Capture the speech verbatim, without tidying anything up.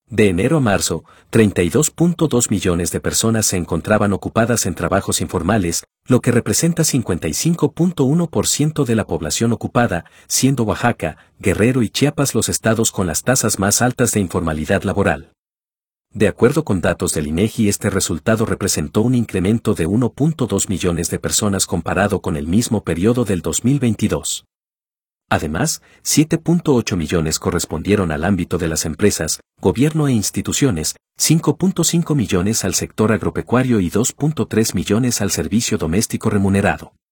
De enero a marzo, treinta y dos punto dos millones de personas se encontraban ocupadas en trabajos informales, lo que representa cincuenta y cinco punto uno por ciento de la población ocupada, siendo Oaxaca, Guerrero y Chiapas los estados con las tasas más altas de informalidad laboral. De acuerdo con datos del INEGI, este resultado representó un incremento de uno punto dos millones de personas comparado con el mismo periodo del dos mil veintidós. Además, siete punto ocho millones correspondieron al ámbito de las empresas, gobierno e instituciones, cinco punto cinco millones al sector agropecuario y dos punto tres millones al servicio doméstico remunerado.